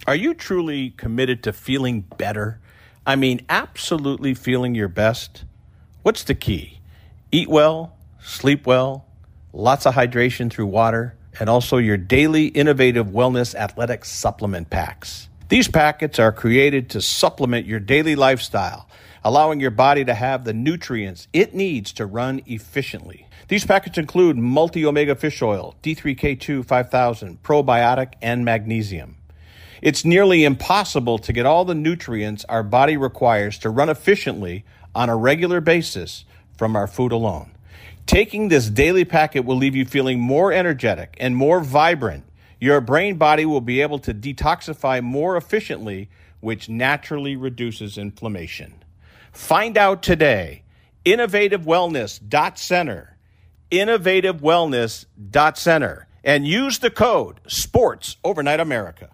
Are you truly committed to feeling better? I mean, absolutely feeling your best? What's the key? Eat well, sleep well, lots of hydration through water, and also your daily innovative wellness athletic supplement packs. These packets are created to supplement your daily lifestyle, allowing your body to have the nutrients it needs to run efficiently. These packets include multi-omega fish oil, D3K2 5000, probiotic, and magnesium. It's nearly impossible to get all the nutrients our body requires to run efficiently on a regular basis from our food alone. Taking this daily packet will leave you feeling more energetic and more vibrant. Your brain body will be able to detoxify more efficiently, which naturally reduces inflammation. Find out today. InnovativeWellness.center. InnovativeWellness.center. And use the code SPORTS Overnight America.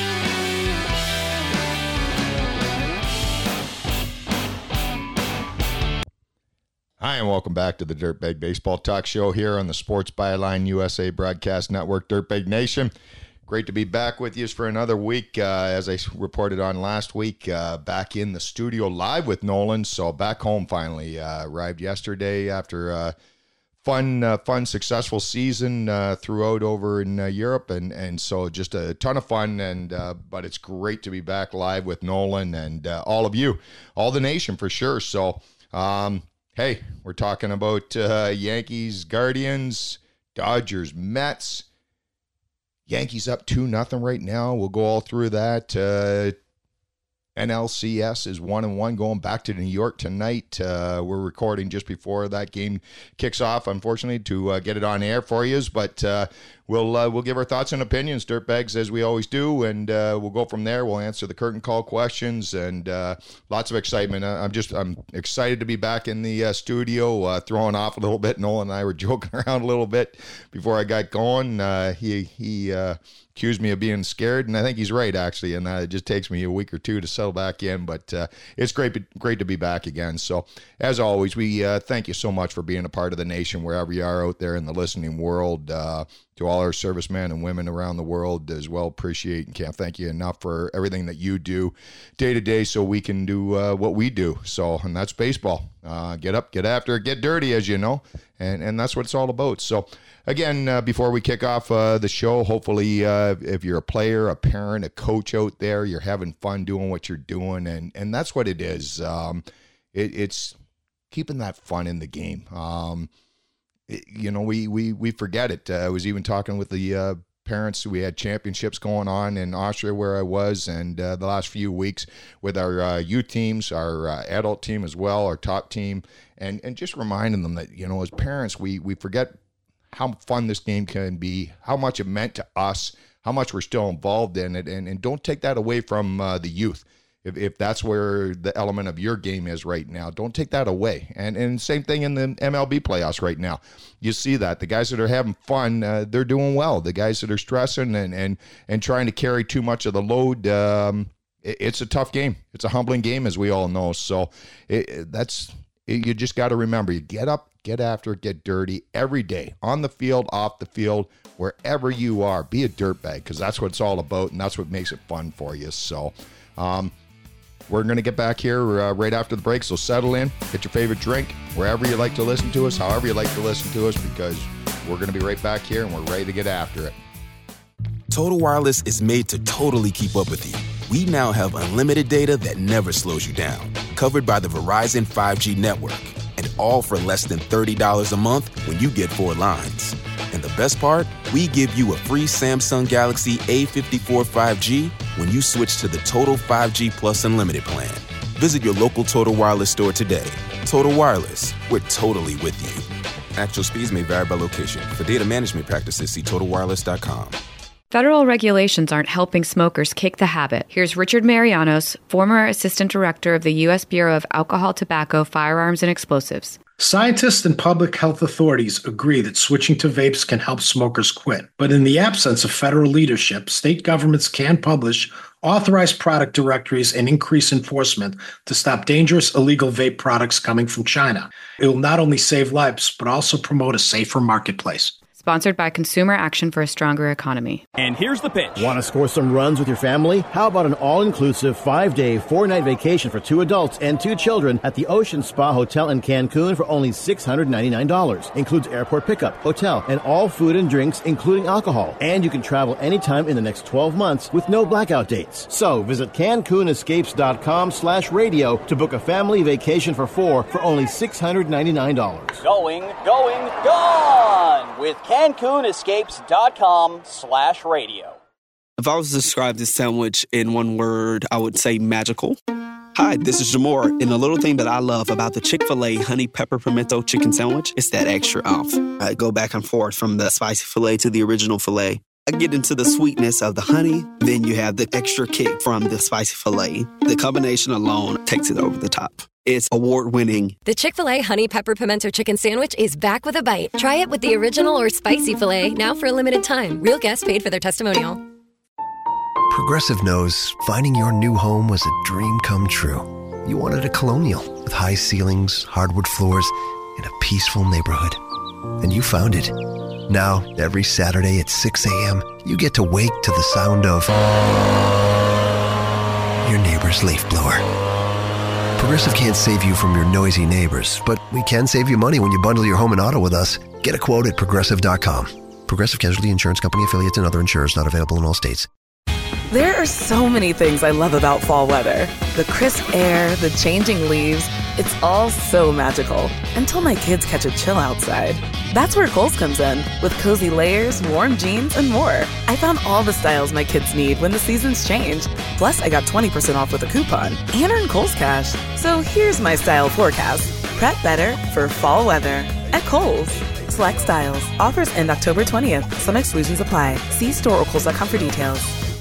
Hi, and welcome back to the Dirtbag Baseball Talk Show here on the Sports Byline USA Broadcast Network, Dirtbag Nation. Great to be back with you for another week. As I reported on last week, back in the studio live with Nolan. So back home finally. Arrived yesterday after a fun, successful season throughout over in Europe. And so just a ton of fun. But it's great to be back live with Nolan and all of you, all the nation for sure. So, hey, we're talking about Yankees, Guardians, Dodgers, Mets. Yankees up 2-0 right now. We'll go all through that. NLCS is 1-1 going back to New York tonight. We're recording just before that game kicks off, unfortunately, to get it on air for you. But we'll give our thoughts and opinions, Dirtbags, as we always do, and we'll go from there. We'll answer the curtain call questions and lots of excitement. I'm excited to be back in the studio, throwing off a little bit. Nolan and I were joking around a little bit before I got going. He accused me of being scared, and I think he's right, actually, and it just takes me a week or two to settle back in, but it's great to be back again. So, as always, we thank you so much for being a part of the nation, wherever you are out there in the listening world. To all our servicemen and women around the world as well, appreciate and can't thank you enough for everything that you do day to day so we can do what we do. So, and that's baseball. Get up, get after it, get dirty, as you know, and that's what it's all about. So, again, before we kick off the show, hopefully if you're a player, a parent, a coach out there, you're having fun doing what you're doing, and that's what it is. It's keeping that fun in the game. We forget it. I was even talking with the parents. We had championships going on in Austria where I was, and the last few weeks with our youth teams, our adult team as well, our top team, and just reminding them that, as parents, we forget how fun this game can be, how much it meant to us, how much we're still involved in it, and don't take that away from the youth. If that's where the element of your game is right now, don't take that away. And same thing in the MLB playoffs right now. You see that. The guys that are having fun, they're doing well. The guys that are stressing and trying to carry too much of the load, it's a tough game. It's a humbling game, as we all know. So you just got to remember, you get up, get after it, get dirty every day, on the field, off the field, wherever you are. Be a dirtbag, because that's what it's all about, and that's what makes it fun for you. So, we're going to get back here right after the break, so settle in, get your favorite drink, wherever you like to listen to us, however you like to listen to us, because we're going to be right back here, and we're ready to get after it. Total Wireless is made to totally keep up with you. We now have unlimited data that never slows you down, covered by the Verizon 5G network, and all for less than $30 a month when you get 4 lines. And the best part? We give you a free Samsung Galaxy A54 5G when you switch to the Total 5G Plus Unlimited plan. Visit your local Total Wireless store today. Total Wireless, we're totally with you. Actual speeds may vary by location. For data management practices, see TotalWireless.com. Federal regulations aren't helping smokers kick the habit. Here's Richard Marianos, former Assistant Director of the U.S. Bureau of Alcohol, Tobacco, Firearms, and Explosives. Scientists and public health authorities agree that switching to vapes can help smokers quit. But in the absence of federal leadership, state governments can publish authorized product directories and increase enforcement to stop dangerous illegal vape products coming from China. It will not only save lives, but also promote a safer marketplace. Sponsored by Consumer Action for a Stronger Economy. And here's the pitch. Want to score some runs with your family? How about an all-inclusive 5-day, 4-night vacation for 2 adults and 2 children at the Ocean Spa Hotel in Cancun for only $699. Includes airport pickup, hotel, and all food and drinks, including alcohol. And you can travel anytime in the next 12 months with no blackout dates. So visit CancunEscapes.com/radio to book a family vacation for 4 for only $699. Going, gone with CancunEscapes.com/radio. If I was to describe this sandwich in one word, I would say magical. Hi, this is Jamor, and the little thing that I love about the Chick-fil-A Honey Pepper Pimento Chicken Sandwich is that extra oomph. I go back and forth from the spicy filet to the original filet. I get into the sweetness of the honey, then you have the extra kick from the spicy filet. The combination alone takes it over the top. It's award-winning. The Chick-fil-A Honey Pepper Pimento Chicken Sandwich is back with a bite. Try it with the original or spicy filet, now for a limited time. Real guests paid for their testimonial. Progressive knows finding your new home was a dream come true. You wanted a Colonial with high ceilings, hardwood floors, and a peaceful neighborhood. And you found it. Now, every Saturday at 6 a.m., you get to wake to the sound of your neighbor's leaf blower. Progressive can't save you from your noisy neighbors, but we can save you money when you bundle your home and auto with us. Get a quote at Progressive.com. Progressive Casualty Insurance Company, affiliates, and other insurers not available in all states. There are so many things I love about fall weather. The crisp air, the changing leaves. It's all so magical. Until my kids catch a chill outside. That's where Kohl's comes in, with cozy layers, warm jeans, and more. I found all the styles my kids need when the seasons change. Plus, I got 20% off with a coupon and earned Kohl's Cash. So here's my style forecast. Prep better for fall weather at Kohl's. Select styles. Offers end October 20th. Some exclusions apply. See store or Kohl's.com for details.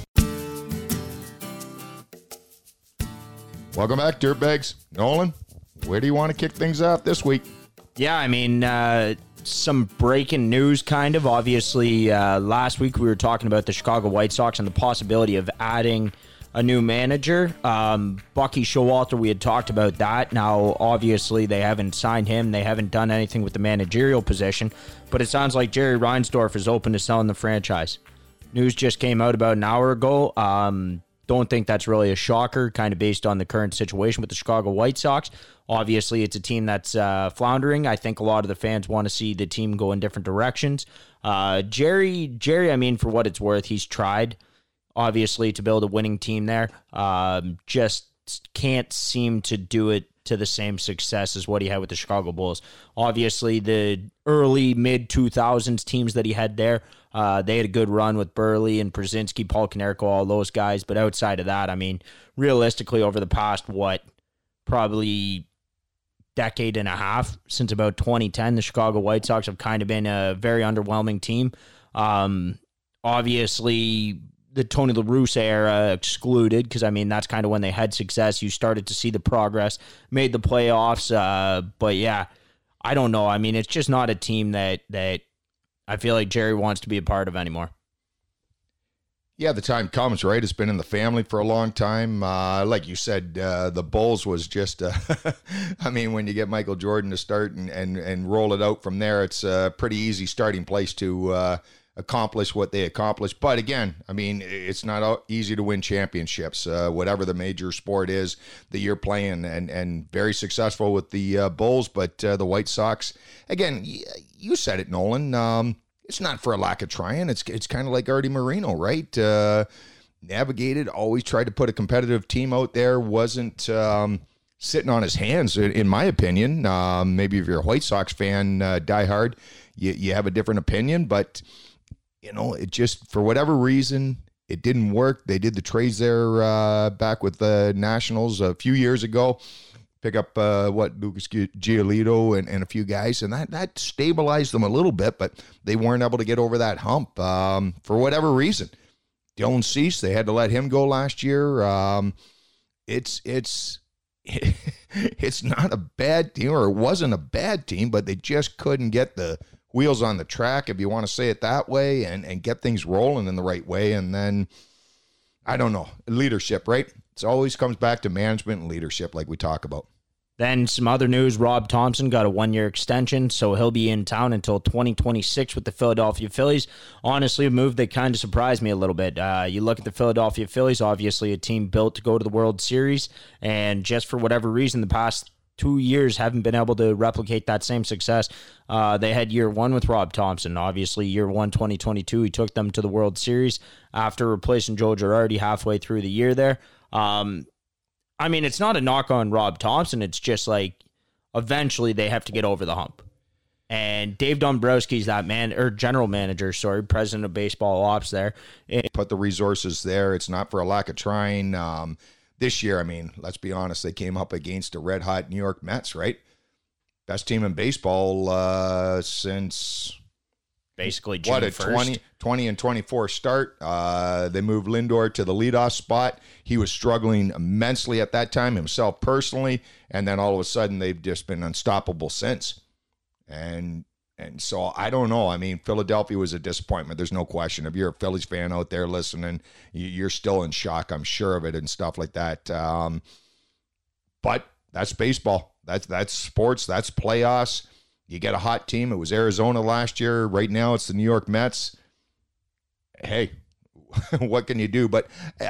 Welcome back, Dirtbags. Nolan, where do you want to kick things off this week? Yeah, I mean, some breaking news, kind of. Obviously, last week we were talking about the Chicago White Sox and the possibility of adding a new manager. Bucky Showalter, we had talked about that. Now, obviously, they haven't signed him. They haven't done anything with the managerial position. But it sounds like Jerry Reinsdorf is open to selling the franchise. News just came out about an hour ago. Don't think that's really a shocker, kind of based on the current situation with the Chicago White Sox. Obviously, it's a team that's floundering. I think a lot of the fans want to see the team go in different directions. Jerry, I mean, for what it's worth, he's tried, obviously, to build a winning team there. Just can't seem to do it to the same success as what he had with the Chicago Bulls. Obviously, the early, mid-2000s teams that he had there, they had a good run with Burley and Brzezinski, Paul Konerko, all those guys. But outside of that, I mean, realistically, over the past, probably decade and a half, since about 2010, the Chicago White Sox have kind of been a very underwhelming team. Obviously, the Tony La Russa era excluded, because, I mean, that's kind of when they had success. You started to see the progress, made the playoffs. But, yeah, I don't know. I mean, it's just not a team that I feel like Jerry wants to be a part of anymore. Yeah, the time comes, right? It's been in the family for a long time. Like you said, the Bulls was just, I mean, when you get Michael Jordan to start and roll it out from there, it's a pretty easy starting place to accomplish what they accomplished. But again, I mean, it's not easy to win championships, whatever the major sport is that you're playing, and very successful with the Bulls. But the White Sox, again, you said it, Nolan. It's not for a lack of trying. It's kind of like Artie Moreno, right? Navigated, always tried to put a competitive team out there, wasn't sitting on his hands, in my opinion. Maybe if you're a White Sox fan, diehard, you have a different opinion, but you know, it just, for whatever reason, it didn't work. They did the trades there back with the Nationals a few years ago. Pick up, Lucas Giolito and a few guys, and that stabilized them a little bit, but they weren't able to get over that hump for whatever reason. Dylan Cease, they had to let him go last year. It's not a bad team, or it wasn't a bad team, but they just couldn't get the wheels on the track, if you want to say it that way, and get things rolling in the right way. And then, I don't know, leadership, right? It always comes back to management and leadership, like we talk about. Then some other news, Rob Thompson got a 1-year extension, so he'll be in town until 2026 with the Philadelphia Phillies. Honestly, a move that kind of surprised me a little bit. You look at the Philadelphia Phillies, obviously a team built to go to the World Series, and just for whatever reason, the past 2 years haven't been able to replicate that same success. They had year one with Rob Thompson. Obviously, year one, 2022, he took them to the World Series after replacing Joe Girardi halfway through the year there. I mean, it's not a knock on Rob Thompson. It's just like eventually they have to get over the hump. And Dave Dombrowski's that general manager, president of baseball ops there. Put the resources there. It's not for a lack of trying. This year, I mean, let's be honest, they came up against the red-hot New York Mets, right? Best team in baseball since... Basically June 1st. 20 and 24 start. They moved Lindor to the leadoff spot. He was struggling immensely at that time himself personally, and then all of a sudden they've just been unstoppable since. And so I don't know. I mean, Philadelphia was a disappointment. There's no question. If you're a Phillies fan out there listening, you're still in shock, I'm sure of it, and stuff like that. But that's baseball. That's sports. That's playoffs. You get a hot team. It was Arizona last year. Right now, it's the New York Mets. Hey, what can you do? But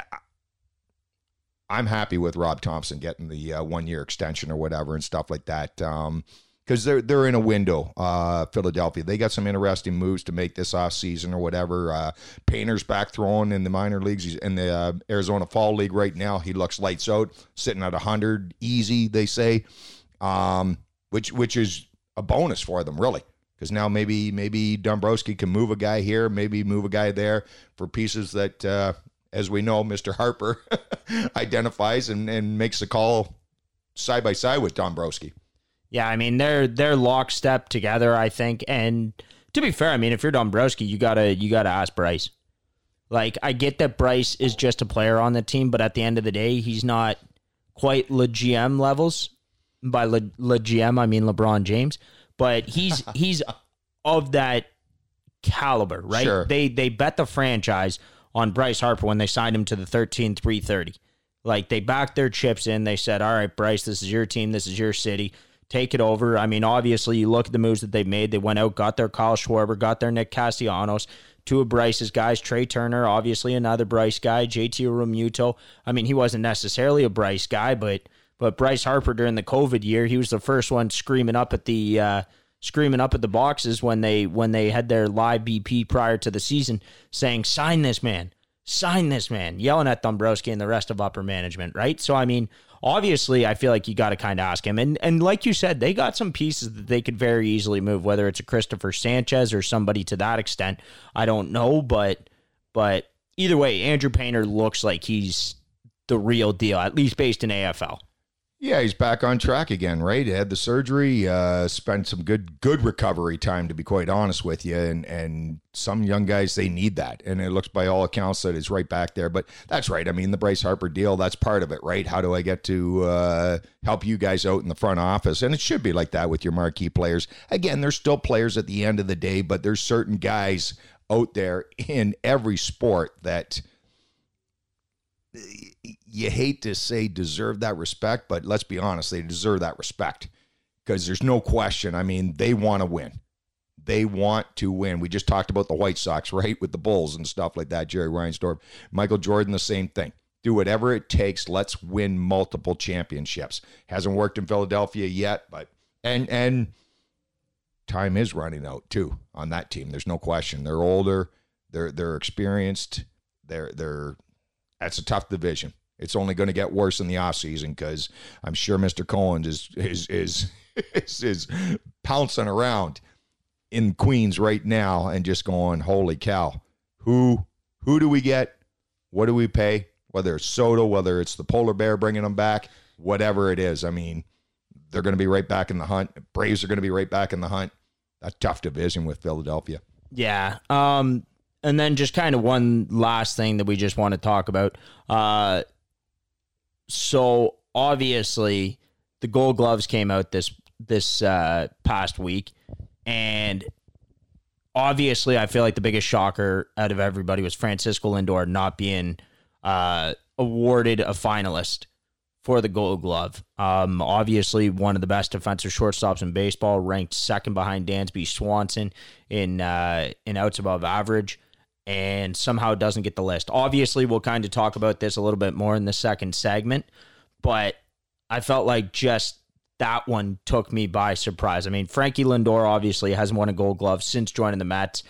I'm happy with Rob Thompson getting the 1-year extension or whatever and stuff like that. Because they're in a window, Philadelphia. They got some interesting moves to make this offseason or whatever. Painter's back throwing in the minor leagues. He's in the Arizona Fall League right now. He looks lights out, sitting at 100 easy, they say, which is a bonus for them, really, because now maybe Dombrowski can move a guy here, maybe move a guy there for pieces that, as we know, Mr. Harper identifies and makes a call side by side with Dombrowski. Yeah, I mean they're lockstep together, I think. And to be fair, I mean if you're Dombrowski, you gotta ask Bryce. Like, I get that Bryce is just a player on the team, but at the end of the day, he's not quite Le GM levels. By Le GM, I mean LeBron James, but he's of that caliber, right? Sure. They bet the franchise on Bryce Harper when they signed him to the 13-330. Like, they backed their chips in. They said, all right, Bryce, this is your team. This is your city. Take it over. I mean, obviously, you look at the moves that they've made. They went out, got their Kyle Schwarber, got their Nick Castellanos, two of Bryce's guys, Trey Turner, obviously another Bryce guy, JT Realmuto. I mean, he wasn't necessarily a Bryce guy, but Bryce Harper during the COVID year, he was the first one screaming up at the boxes when they had their live BP prior to the season, saying, sign this man, yelling at Dombrowski and the rest of upper management, right? So, I mean, obviously, I feel like you got to kind of ask him. And like you said, they got some pieces that they could very easily move, whether it's a Christopher Sanchez or somebody to that extent. I don't know, but either way, Andrew Painter looks like he's the real deal, at least based in AFL. Yeah, he's back on track again, right? He had the surgery, spent some good recovery time, to be quite honest with you. And some young guys, they need that. And it looks by all accounts that it's right back there. But that's right. I mean, the Bryce Harper deal, that's part of it, right? How do I get to help you guys out in the front office? And it should be like that with your marquee players. Again, there's still players at the end of the day, but there's certain guys out there in every sport that you hate to say deserve that respect, but let's be honest, they deserve that respect because there's no question. I mean, they want to win. They want to win. We just talked about the White Sox, right, with the Bulls and stuff like that, Jerry Reinsdorf. Michael Jordan, the same thing. Do whatever it takes. Let's win multiple championships. Hasn't worked in Philadelphia yet, but and time is running out too on that team. There's no question. They're older. They're experienced. That's a tough division. It's only going to get worse in the offseason because I'm sure Mr. Cohen is pouncing around in Queens right now and just going, holy cow, who do we get? What do we pay? Whether it's Soto, whether it's the polar bear bringing them back, whatever it is. I mean, they're going to be right back in the hunt. Braves are going to be right back in the hunt. A tough division with Philadelphia. Yeah. And then just kind of one last thing that we just want to talk about. So obviously the Gold Gloves came out this past week, and obviously I feel like the biggest shocker out of everybody was Francisco Lindor not being awarded a finalist for the Gold Glove. Obviously, one of the best defensive shortstops in baseball, ranked second behind Dansby Swanson in outs above average, and somehow doesn't get the list. Obviously, we'll kind of talk about this a little bit more in the second segment, but I felt like just that one took me by surprise. I mean, Frankie Lindor obviously hasn't won a Gold Glove since joining the Mets.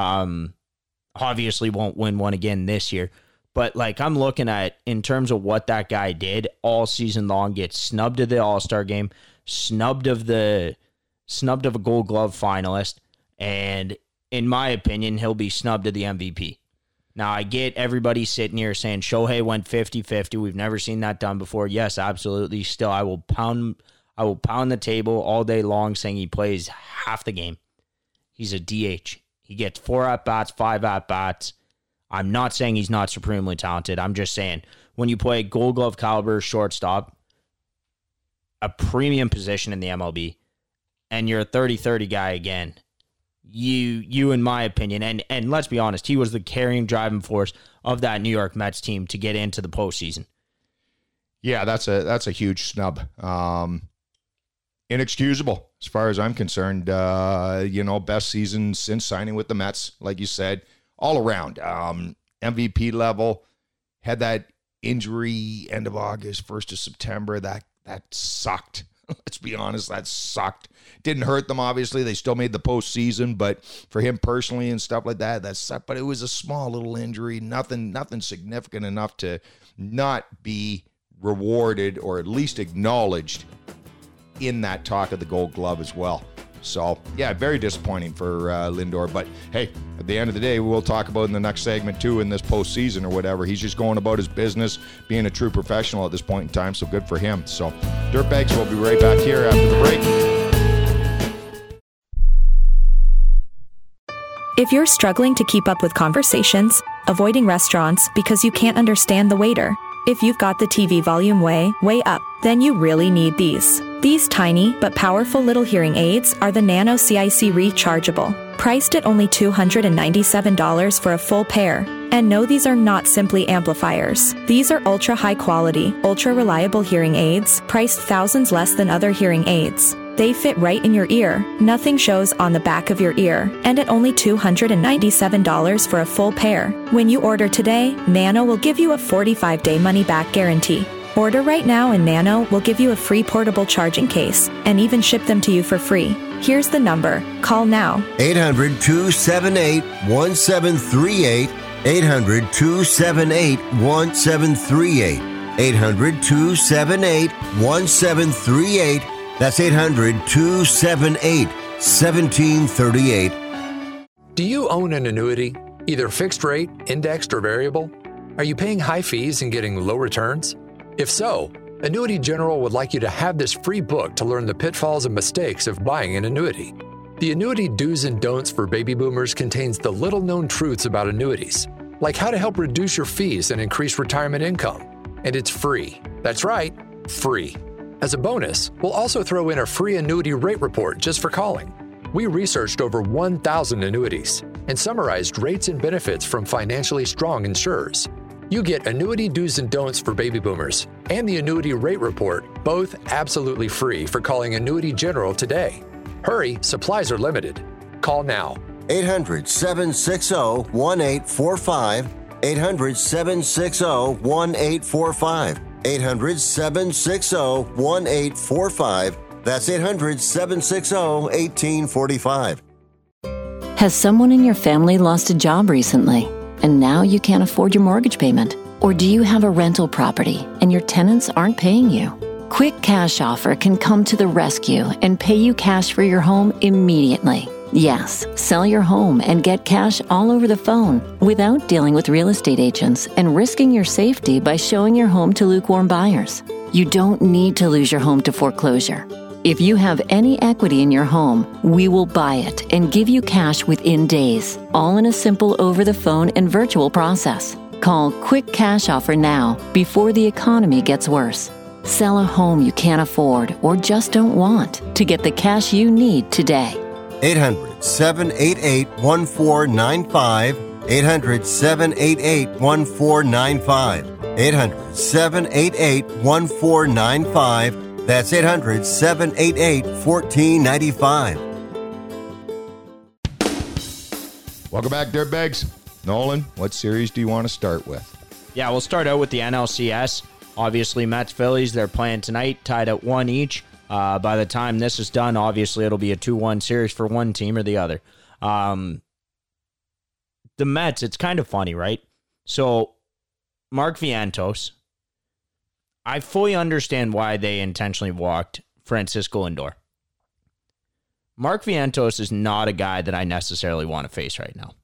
Obviously won't win one again this year. But, like, I'm looking at, in terms of what that guy did all season long, gets snubbed of the All-Star game, snubbed of a Gold Glove finalist, and in my opinion, he'll be snubbed of the MVP. Now, I get everybody sitting here saying Shohei went 50-50. We've never seen that done before. Yes, absolutely. Still, I will pound the table all day long saying he plays half the game. He's a DH. He gets 4 at-bats, 5 at-bats. I'm not saying he's not supremely talented. I'm just saying when you play Gold Glove caliber shortstop, a premium position in the MLB, and you're a 30-30 guy again, you in my opinion, and let's be honest, he was the carrying driving force of that New York Mets team to get into the postseason. Yeah, that's a huge snub. Inexcusable as far as I'm concerned. Best season since signing with the Mets, like you said. All around, MVP level, had that injury end of August, 1st of September. That sucked. Let's be honest, that sucked. Didn't hurt them, obviously. They still made the postseason, but for him personally and stuff like that sucked. But it was a small little injury, nothing significant enough to not be rewarded or at least acknowledged in that talk of the Gold Glove as well. So, yeah, very disappointing for Lindor. But, hey, at the end of the day, we'll talk about in the next segment, too, in this postseason or whatever. He's just going about his business, being a true professional at this point in time, so good for him. So, Dirtbags, we'll be right back here after the break. If you're struggling to keep up with conversations, avoiding restaurants because you can't understand the waiter, if you've got the TV volume way up, then you really need these. These tiny but powerful little hearing aids are the Nano CIC Rechargeable, priced at only $297 for a full pair. And no, these are not simply amplifiers. These are ultra high quality, ultra reliable hearing aids, priced thousands less than other hearing aids. They fit right in your ear, nothing shows on the back of your ear, and at only $297 for a full pair. When you order today, Nano will give you a 45-day money-back guarantee. Order right now and Nano will give you a free portable charging case and even ship them to you for free. Here's the number. Call now. 800-278-1738. 800-278-1738. 800-278-1738. That's 800-278-1738. Do you own an annuity, either fixed rate, indexed, or variable? Are you paying high fees and getting low returns? If so, Annuity General would like you to have this free book to learn the pitfalls and mistakes of buying an annuity. The Annuity Do's and Don'ts for Baby Boomers contains the little-known truths about annuities, like how to help reduce your fees and increase retirement income. And it's free. That's right, free. As a bonus, we'll also throw in a free annuity rate report just for calling. We researched over 1,000 annuities and summarized rates and benefits from financially strong insurers. You get Annuity Do's and Don'ts for Baby Boomers and the Annuity Rate Report, both absolutely free for calling Annuity General today. Hurry, supplies are limited. Call now. 800-760-1845. 800-760-1845. 800-760-1845. That's 800-760-1845. Has someone in your family lost a job recently, and now you can't afford your mortgage payment? Or do you have a rental property and your tenants aren't paying you? Quick Cash Offer can come to the rescue and pay you cash for your home immediately. Yes, sell your home and get cash all over the phone without dealing with real estate agents and risking your safety by showing your home to lukewarm buyers. You don't need to lose your home to foreclosure. If you have any equity in your home, we will buy it and give you cash within days, all in a simple over-the-phone and virtual process. Call Quick Cash Offer now before the economy gets worse. Sell a home you can't afford or just don't want to get the cash you need today. 800-788-1495. 800-788-1495. 800-788-1495. That's 800-788-1495. Welcome back, Dirtbags. Nolan, what series do you want to start with? Yeah, we'll start out with the NLCS. Obviously, Mets, Phillies, they're playing tonight, tied at 1 each. By the time this is done, obviously, it'll be a 2-1 series for one team or the other. The Mets, it's kind of funny, right? So, Mark Vientos, I fully understand why they intentionally walked Francisco Lindor. Mark Vientos is not a guy that I necessarily want to face right now.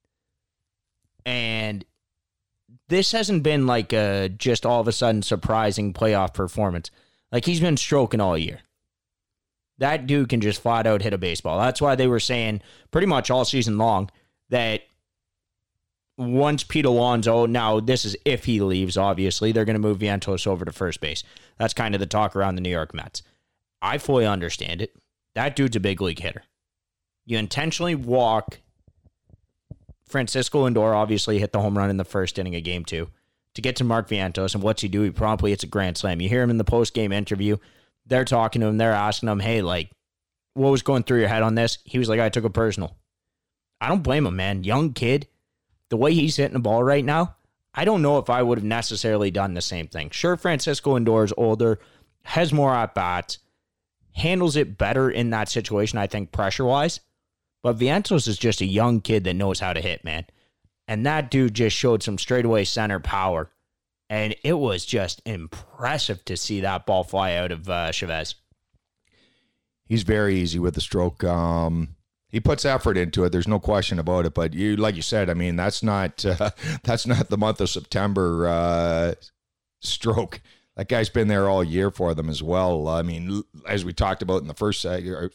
And this hasn't been like a just all of a sudden surprising playoff performance. Like, he's been stroking all year. That dude can just flat out hit a baseball. That's why they were saying pretty much all season long that once Pete Alonso, now this is if he leaves, obviously, they're going to move Vientos over to first base. That's kind of the talk around the New York Mets. I fully understand it. That dude's a big league hitter. You intentionally walk Francisco Lindor, obviously hit the home run in the first inning of Game 2, to get to Mark Vientos, and what's he do? He promptly hits a grand slam. You hear him in the post-game interview. They're talking to him. They're asking him, hey, like, what was going through your head on this? He was like, I took it personal. I don't blame him, man. Young kid. The way he's hitting the ball right now, I don't know if I would have necessarily done the same thing. Sure, Francisco Lindor is older, has more at-bats, handles it better in that situation, I think, pressure-wise. But Vientos is just a young kid that knows how to hit, man. And that dude just showed some straightaway center power. And it was just impressive to see that ball fly out of Chavez. He's very easy with the stroke. He puts effort into it. There's no question about it. But you, like you said, I mean, that's not the month of September stroke. That guy's been there all year for them as well. I mean, as we talked about in the first segment,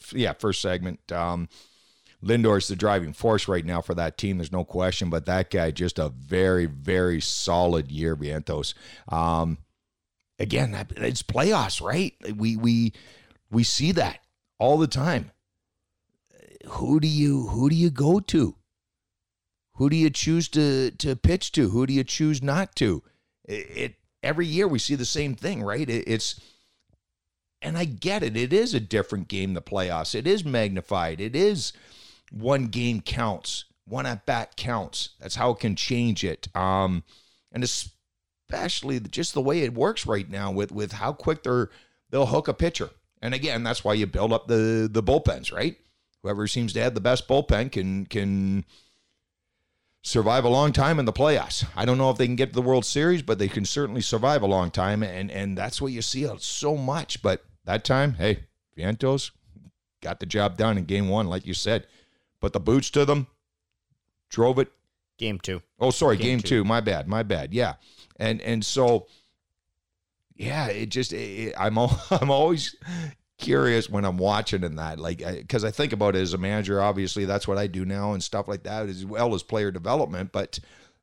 Lindor's the driving force right now for that team. There's no question. But that guy, just a very, very solid year, Vientos. Again, it's playoffs, right? We see that all the time. Who do you go to? Who do you choose to pitch to? Who do you choose not to? Every year we see the same thing, right? And I get it. It is a different game, the playoffs. It is magnified. It is one game counts. One at-bat counts. That's how it can change it. And especially just the way it works right now with how quick they'll hook a pitcher. And again, that's why you build up the bullpens, right? Whoever seems to have the best bullpen can survive a long time in the playoffs. I don't know if they can get to the World Series, but they can certainly survive a long time, and that's what you see so much. But that time, hey, Vientos got the job done in Game 1, like you said. Put the boots to them, drove it. Game 2. Oh, sorry, Game 2. My bad. Yeah, and so, yeah, I'm always curious when I'm watching in that, like, because I think about it as a manager. Obviously, that's what I do now and stuff like that, as well as player development. But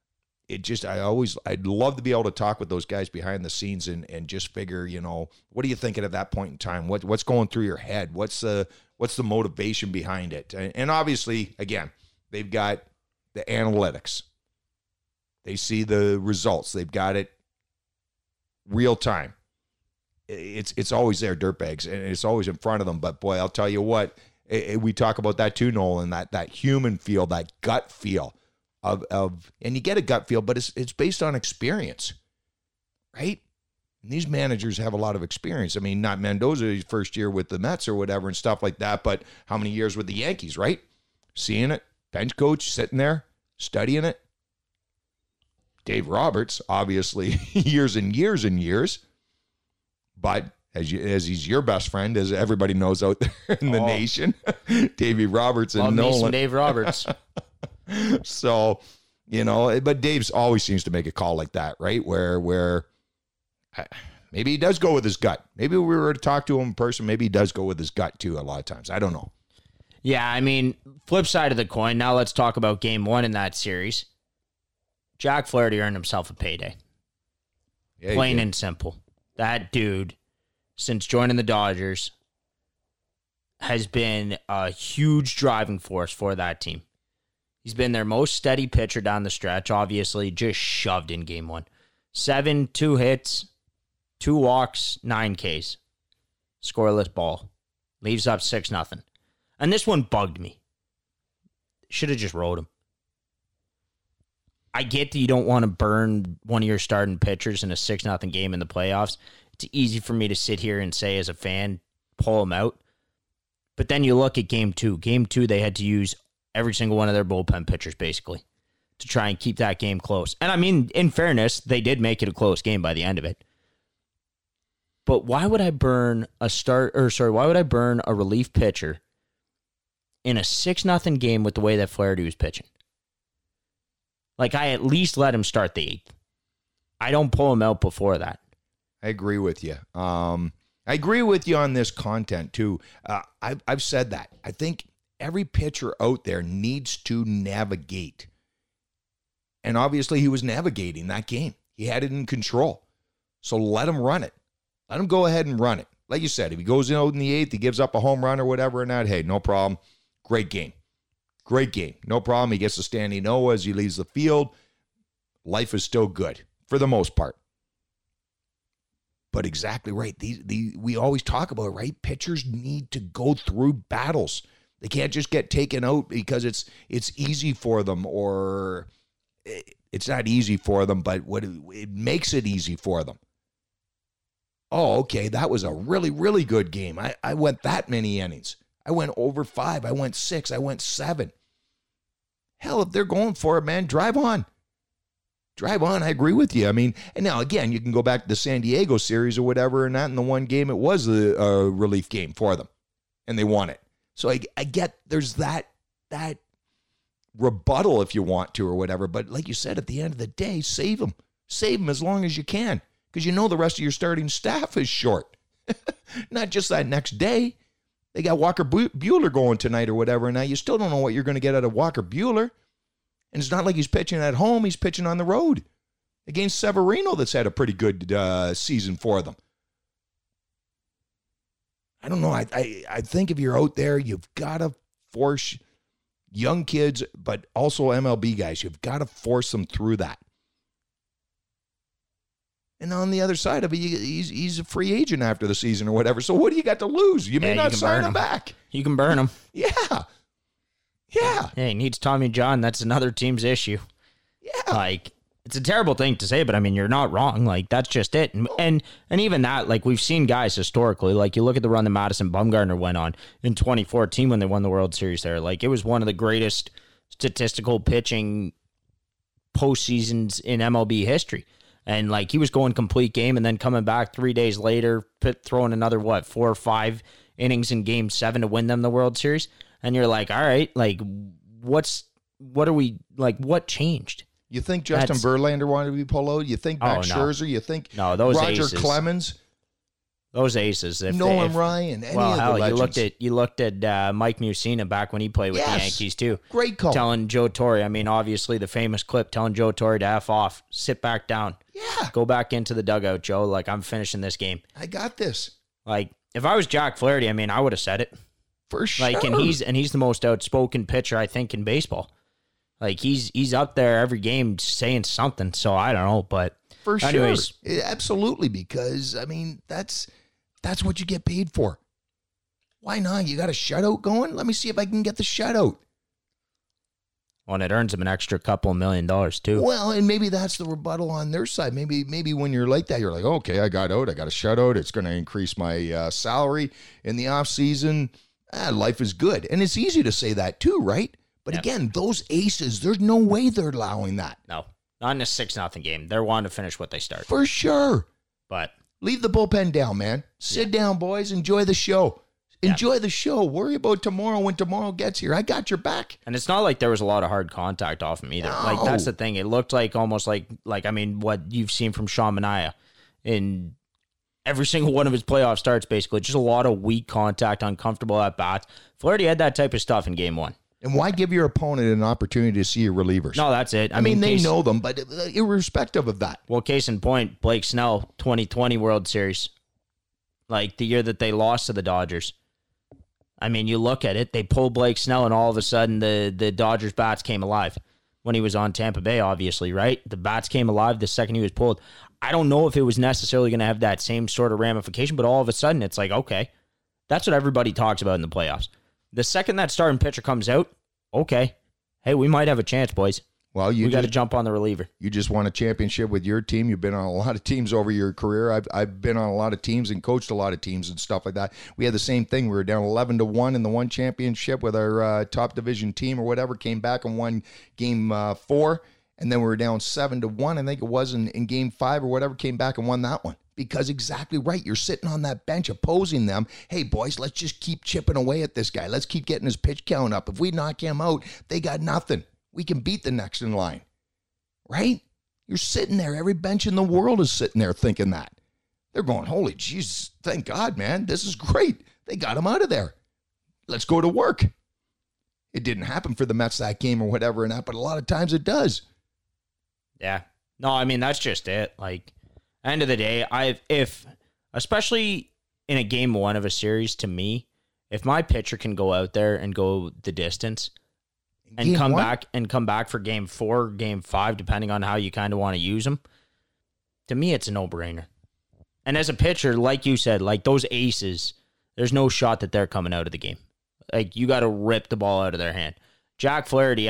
I'd love to be able to talk with those guys behind the scenes and just figure, what are you thinking at that point in time? What's going through your head? What's the motivation behind it? And obviously, again, they've got the analytics. They see the results. They've got it real time. It's always there, dirtbags, and it's always in front of them. But boy, I'll tell you what, we talk about that too, Nolan. That human feel, that gut feel of, and you get a gut feel, but it's based on experience, right? And these managers have a lot of experience. I mean, not Mendoza's first year with the Mets or whatever and stuff like that, but how many years with the Yankees, right? Seeing it, bench coach sitting there studying it. Dave Roberts, obviously, years and years and years. But as he's your best friend, as everybody knows out there in the nation, Davey Roberts and Nolan. Me some Dave Roberts. So, but Dave's always seems to make a call like that, right? Where maybe he does go with his gut. Maybe we were to talk to him in person. Maybe he does go with his gut too a lot of times. I don't know. Yeah, I mean, flip side of the coin. Now let's talk about Game 1 in that series. Jack Flaherty earned himself a payday. Yeah, plain and simple. That dude, since joining the Dodgers, has been a huge driving force for that team. He's been their most steady pitcher down the stretch, obviously just shoved in Game 1. 7, 2 hits, 2 walks, 9 Ks. Scoreless ball. Leaves up 6-0. And this one bugged me. Should have just rode him. I get that you don't want to burn one of your starting pitchers in a 6-0 game in the playoffs. It's easy for me to sit here and say as a fan, pull him out. But then you look at game 2. Game 2, they had to use every single one of their bullpen pitchers, basically, to try and keep that game close. And I mean, in fairness, they did make it a close game by the end of it. But why would I burn why would I burn a relief pitcher in a 6-0 game with the way that Flaherty was pitching? Like, I at least let him start the 8th. I don't pull him out before that. I agree with you. I agree with you on this content, too. I've said that. I think every pitcher out there needs to navigate. And obviously, he was navigating that game. He had it in control. So let him run it. Let him go ahead and run it. Like you said, if he goes out in the 8th, he gives up a home run or whatever and that, hey, no problem. Great game. Great game. No problem. He gets a standing O as he leaves the field. Life is still good for the most part. But exactly right. We always talk about it, right? Pitchers need to go through battles. They can't just get taken out because it's easy for them, or it's not easy for them, but it makes it easy for them. Oh, okay, that was a really, really good game. I went that many innings. I went over 5. I went 6. I went 7. Hell, if they're going for it, man, drive on. Drive on. I agree with you. I mean, and now, again, you can go back to the San Diego series or whatever, and that in the one game, it was a relief game for them, and they won it. So I get there's that rebuttal if you want to or whatever, but like you said, at the end of the day, save them. Save them as long as you can, because you know the rest of your starting staff is short. Not just that next day. They got Walker Buehler going tonight or whatever, and now you still don't know what you're going to get out of Walker Buehler. And it's not like he's pitching at home. He's pitching on the road against Severino that's had a pretty good season for them. I don't know. I think if you're out there, you've got to force young kids, but also MLB guys, you've got to force them through that. And on the other side of it, he's a free agent after the season or whatever. So what do you got to lose? You may not sign him back. You can burn him. Yeah. Hey, he needs Tommy John. That's another team's issue. Yeah. Like, it's a terrible thing to say, but I mean, you're not wrong. Like, that's just it. And even that, like, we've seen guys historically, like, you look at the run that Madison Bumgarner went on in 2014 when they won the World Series there. Like, it was one of the greatest statistical pitching postseasons in MLB history. And, like, he was going complete game and then coming back 3 days later, throwing another, 4 or 5 innings in Game 7 to win them the World Series. And you're like, all right, like, what changed? You think Justin Verlander wanted to be pulled out? You think Max Scherzer? You think those Roger aces. Clemens? Those aces. Nolan Ryan, any of the legends. You looked at Mike Mussina back when he played with the Yankees too. Great call. Telling Joe Torre, I mean, obviously the famous clip telling Joe Torre to F off, sit back down. Yeah. Go back into the dugout, Joe. Like, I'm finishing this game. I got this. Like, if I was Jack Flaherty, I mean, I would have said it. For sure. Like, and he's the most outspoken pitcher, I think, in baseball. Like, he's up there every game saying something. So I don't know, but for anyways. Sure, absolutely, because I mean that's what you get paid for. Why not? You got a shutout going? Let me see if I can get the shutout. Well, and it earns them an extra couple $1 million too. Well, and maybe that's the rebuttal on their side. Maybe when you're like that, you're like, okay, I got out. I got a shutout. It's going to increase my salary in the off season. Life is good. And it's easy to say that too, right? But again, those aces, there's no way they're allowing that. No, not in a 6-0 game. They're wanting to finish what they start. For sure. But leave the bullpen down, man. Sit down, boys. Enjoy the show. Enjoy the show. Worry about tomorrow when tomorrow gets here. I got your back. And it's not like there was a lot of hard contact off him either. No. Like, that's the thing. It looked like almost like I mean, what you've seen from Sean Manaea in every single one of his playoff starts, basically. Just a lot of weak contact, uncomfortable at bats. Flaherty had that type of stuff in game 1. And why give your opponent an opportunity to see your relievers? No, that's it. I mean, they know them, but irrespective of that. Well, case in point, Blake Snell, 2020 World Series. Like, the year that they lost to the Dodgers. I mean, you look at it, they pulled Blake Snell, and all of a sudden the Dodgers bats came alive. when he was on Tampa Bay, obviously, right? The bats came alive the second he was pulled. I don't know if it was necessarily going to have that same sort of ramification, but all of a sudden it's like, okay, that's what everybody talks about in the playoffs. The second that starting pitcher comes out, okay, hey, we might have a chance, boys. Well, we got to jump on the reliever. You just won a championship with your team. You've been on a lot of teams over your career. I've been on a lot of teams and coached a lot of teams and stuff like that. We had the same thing. We were down 11-1 in the one championship with our top division team or whatever. Came back and won game 4, and then we were down 7-1. I think it was in game 5 or whatever. Came back and won that one. Because exactly right. You're sitting on that bench opposing them. Hey, boys, let's just keep chipping away at this guy. Let's keep getting his pitch count up. If we knock him out, they got nothing. We can beat the next in line. Right? You're sitting there. Every bench in the world is sitting there thinking that. They're going, holy Jesus, thank God, man. This is great. They got him out of there. Let's go to work. It didn't happen for the Mets that game or whatever, and that, but a lot of times it does. Yeah. No, I mean, that's just it. Like, end of the day, if especially in a game 1 of a series, to me, if my pitcher can go out there and go the distance and come back for game 4, game 5, depending on how you kind of want to use them, to me, it's a no-brainer. And as a pitcher, like you said, like those aces, there's no shot that they're coming out of the game. Like, you got to rip the ball out of their hand. Jack Flaherty,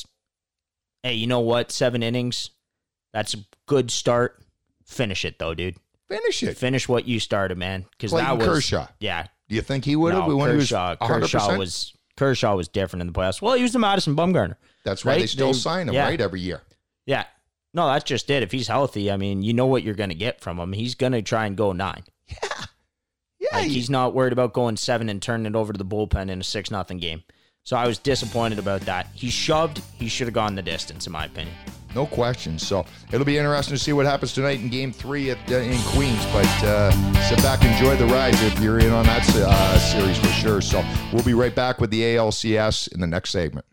hey, you know what? 7 innings, that's a good start. Finish it, though, dude. Finish it. Finish what you started, man. Because that was Kershaw. Yeah. Do you think he would have? No, Kershaw was different in the playoffs. Well, he was the Madison Bumgarner. That's why they still sign him, right, every year. Yeah. No, that's just it. If he's healthy, I mean, you know what you're going to get from him. He's going to try and go 9. Yeah. Like, he's not worried about going 7 and turning it over to the bullpen in a 6-0 game. So I was disappointed about that. He shoved. He should have gone the distance, in my opinion. No question. So it'll be interesting to see what happens tonight in Game 3 in Queens. But sit back, enjoy the ride if you're in on that series for sure. So we'll be right back with the ALCS in the next segment.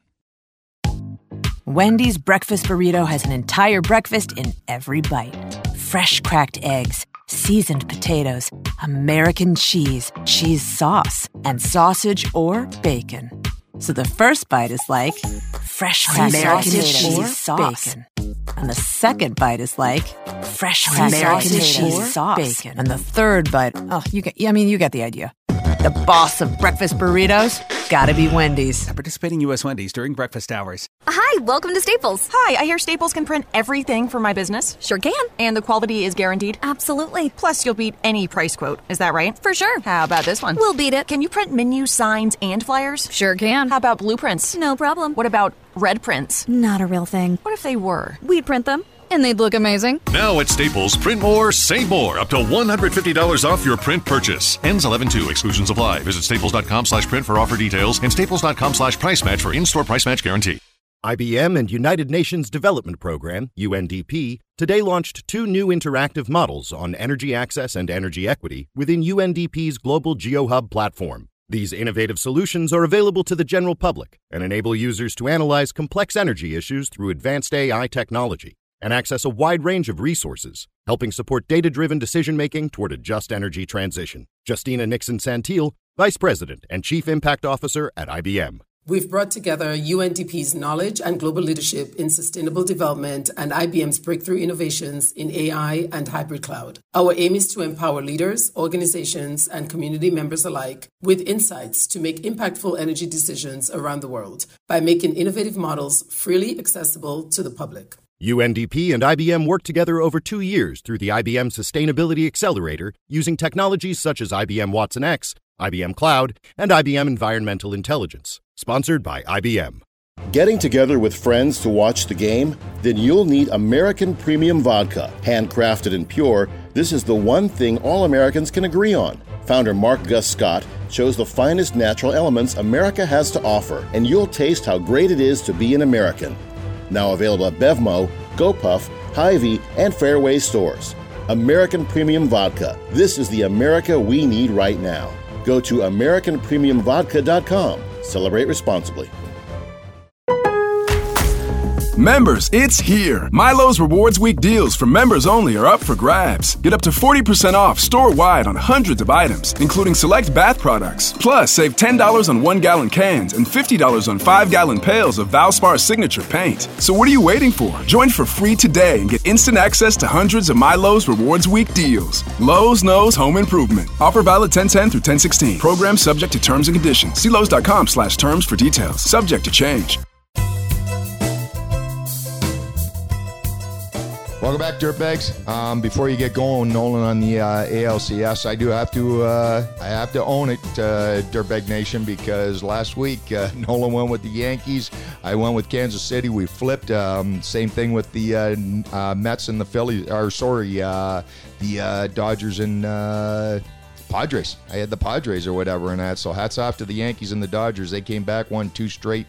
Wendy's breakfast burrito has an entire breakfast in every bite. Fresh cracked eggs, seasoned potatoes, American cheese, cheese sauce, and sausage or bacon. So the first bite is like fresh cracked American cheese sauce. Bacon. And the second bite is like fresh cracked American cheese sauce. Bacon. And the third bite, you get the idea. The boss of breakfast burritos, gotta be Wendy's. At participating U.S. Wendy's during breakfast hours. Hi, welcome to Staples. Hi, I hear Staples can print everything for my business. Sure can. And the quality is guaranteed? Absolutely. Plus, you'll beat any price quote. Is that right? For sure. How about this one? We'll beat it. Can you print menus, signs, and flyers? Sure can. How about blueprints? No problem. What about red prints? Not a real thing. What if they were? We'd print them. And they'd look amazing. Now at Staples, print more, save more. Up to $150 off your print purchase. Ends 11/2. Exclusions apply. Visit staples.com/print for offer details and staples.com/price match for in-store price match guarantee. IBM and United Nations Development Program, UNDP, today launched 2 new interactive models on energy access and energy equity within UNDP's Global GeoHub platform. These innovative solutions are available to the general public and enable users to analyze complex energy issues through advanced AI technology and access a wide range of resources, helping support data-driven decision-making toward a just energy transition. Justina Nixon-Santil, Vice President and Chief Impact Officer at IBM. We've brought together UNDP's knowledge and global leadership in sustainable development and IBM's breakthrough innovations in AI and hybrid cloud. Our aim is to empower leaders, organizations, and community members alike with insights to make impactful energy decisions around the world by making innovative models freely accessible to the public. UNDP and IBM worked together over 2 years through the IBM Sustainability Accelerator using technologies such as IBM Watson X, IBM Cloud, and IBM Environmental Intelligence. Sponsored by IBM. Getting together with friends to watch the game? Then you'll need American Premium Vodka. Handcrafted and pure, this is the one thing all Americans can agree on. Founder Mark Gus Scott chose the finest natural elements America has to offer, and you'll taste how great it is to be an American. Now available at Bevmo, GoPuff, Hy-Vee, and Fairway stores. American Premium Vodka. This is the America we need right now. Go to AmericanPremiumVodka.com. Celebrate responsibly. Members, it's here. Milo's Rewards Week deals for members only are up for grabs. Get up to 40% off store-wide on hundreds of items, including select bath products. Plus, save $10 on 1-gallon cans and $50 on 5-gallon pails of Valspar Signature paint. So what are you waiting for? Join for free today and get instant access to hundreds of Milo's Rewards Week deals. Lowe's knows home improvement. Offer valid 10/10 through 10/16. Program subject to terms and conditions. See Lowe's.com/terms for details. Subject to change. Welcome back, Dirtbags. Before you get going, Nolan, on the ALCS, I do have to own it, Dirtbag Nation, because last week Nolan went with the Yankees. I went with Kansas City. We flipped. Same thing with the Mets and the Phillies. The Dodgers and Padres. I had the Padres or whatever in that. So hats off to the Yankees and the Dodgers. They came back, won 2 straight.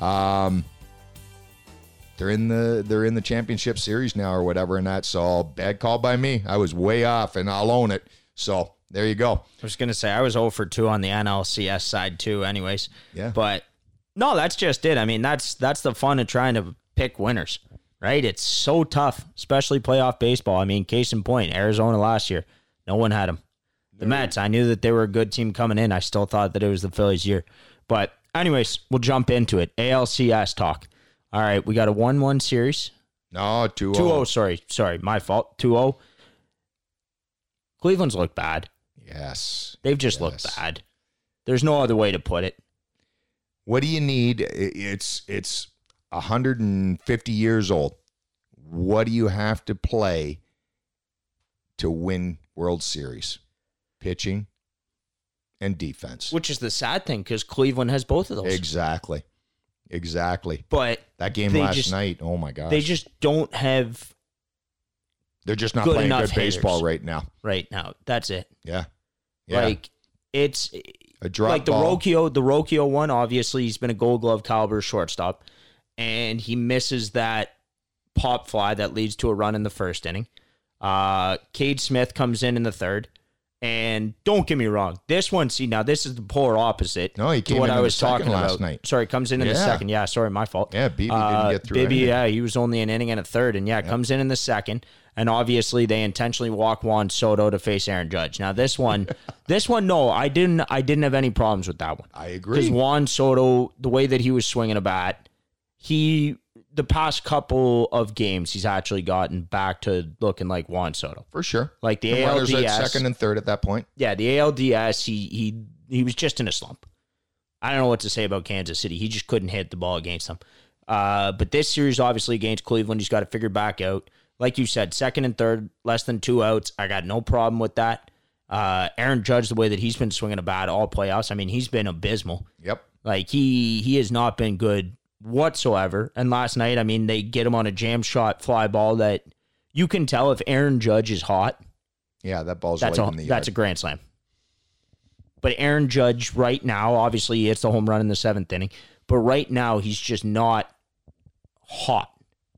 They're in the championship series now or whatever in that. So bad call by me. I was way off, and I'll own it. So there you go. I was going to say I was 0 for 2 on the NLCS side too anyways. Yeah. But no, that's just it. I mean, that's the fun of trying to pick winners, right? It's so tough, especially playoff baseball. I mean, case in point, Arizona last year, no one had them. The Mets, I knew that they were a good team coming in. I still thought that it was the Phillies' year. But anyways, we'll jump into it. ALCS talk. All right, we got a 1-1 series. No, 2-0. 2-0, sorry, my fault. 2-0. Cleveland's looked bad. Yes. They've just looked bad. There's no other way to put it. What do you need? It's 150 years old. What do you have to play to win World Series? Pitching and defense. Which is the sad thing, because Cleveland has both of those. Exactly. But that game last night, oh my gosh. They just don't have. They're just not playing good baseball right now. Right now. That's it. Yeah. Like, it's a drop like the ball. Rocchio one, obviously he's been a Gold Glove caliber shortstop, and he misses that pop fly that leads to a run in the first inning. Cade Smith comes in the third. And don't get me wrong, this one, now this is the polar opposite he came to what in I was the second talking last about. night. Sorry, comes in the second. Yeah, sorry, my fault. Yeah, Bibby didn't get through Bibby, anything. he was only an inning and a third, and comes in the second. And obviously, they intentionally walk Juan Soto to face Aaron Judge. Now, this one, no, I didn't have any problems with that one. I agree. Because Juan Soto, the way that he was swinging a bat, the past couple of games, he's actually gotten back to looking like Juan Soto. For sure. Like the runners ALDS. at second and third at that point. Yeah, the ALDS, he was just in a slump. I don't know what to say about Kansas City. He just couldn't hit the ball against them. But this series, obviously, against Cleveland, he's got to figure back out. Like you said, second and third, less than 2 outs. I got no problem with that. Aaron Judge, the way that he's been swinging a bat all playoffs, I mean, he's been abysmal. Yep. Like, he has not been good whatsoever. And last night, I mean, they get him on a jam shot fly ball that you can tell if Aaron Judge is hot. Yeah, that ball's late in the yard. That's a grand slam. But Aaron Judge right now, obviously, he hits the home run in the 7th inning. But right now, he's just not hot.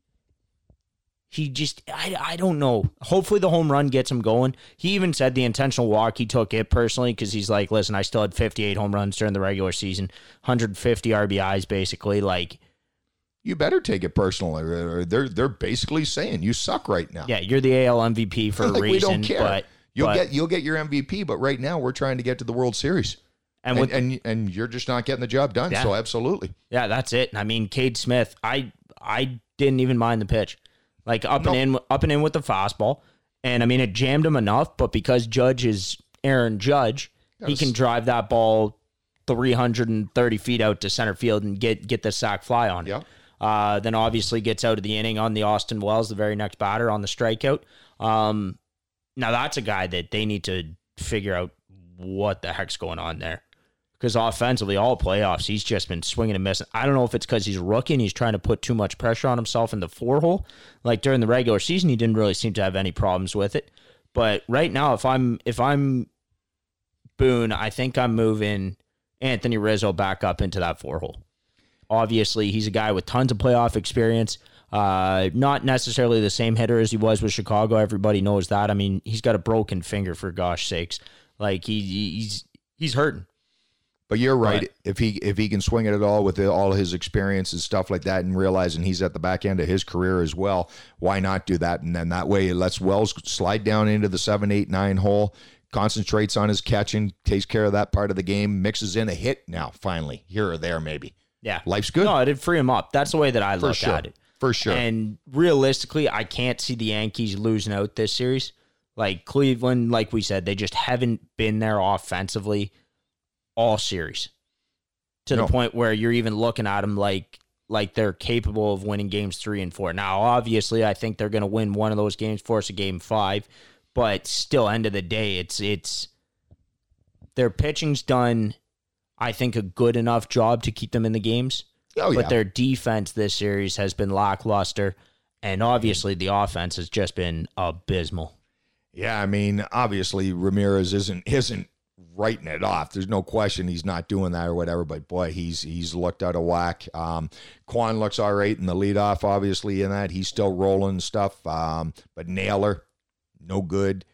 He just, I don't know. Hopefully the home run gets him going. He even said the intentional walk, he took it personally because he's like, listen, I still had 58 home runs during the regular season, 150 RBIs basically. Like, you better take it personally. Or they're basically saying you suck right now. Yeah, you're the AL MVP for a reason. We don't care. But you'll get your MVP, but right now we're trying to get to the World Series. And you're just not getting the job done. Yeah. So absolutely. Yeah, that's it. I mean, Cade Smith, I didn't even mind the pitch. Like up and in with the fastball. And I mean, it jammed him enough, but because Judge is Aaron Judge, he can drive that ball 330 feet out to center field and get the sac fly on it. Yep. Then obviously gets out of the inning on the Austin Wells, the very next batter on the strikeout. Now that's a guy that they need to figure out what the heck's going on there. Because offensively, all playoffs, he's just been swinging and missing. I don't know if it's because he's a rookie and he's trying to put too much pressure on himself in the 4-hole. Like during the regular season, he didn't really seem to have any problems with it. But right now, if I'm Boone, I think I'm moving Anthony Rizzo back up into that 4-hole. Obviously, he's a guy with tons of playoff experience. Not necessarily the same hitter as he was with Chicago. Everybody knows that. I mean, he's got a broken finger, for gosh sakes. Like he's hurting. But you're right. If he can swing it at all with all his experience and stuff like that, and realizing he's at the back end of his career as well, why not do that? And then that way it lets Wells slide down into the 7, 8, 9 hole, concentrates on his catching, takes care of that part of the game, mixes in a hit now, finally, here or there maybe. Yeah. Life's good. No, it'd free him up. That's the way that I look at it. For sure. And realistically, I can't see the Yankees losing out this series. Like Cleveland, like we said, they just haven't been there offensively all series to the point where you're even looking at them like they're capable of winning games 3 and 4. Now, obviously, I think they're going to win one of those games, force a game 5, but still, end of the day, it's their pitching's done, I think, a good enough job to keep them in the games. But their defense this series has been lackluster, and obviously the offense has just been abysmal. Yeah, I mean, obviously Ramirez isn't writing it off. There's no question he's not doing that or whatever, but boy, he's looked out of whack. Kwan looks all right in the leadoff, obviously, in that. He's still rolling stuff. But Naylor, no good.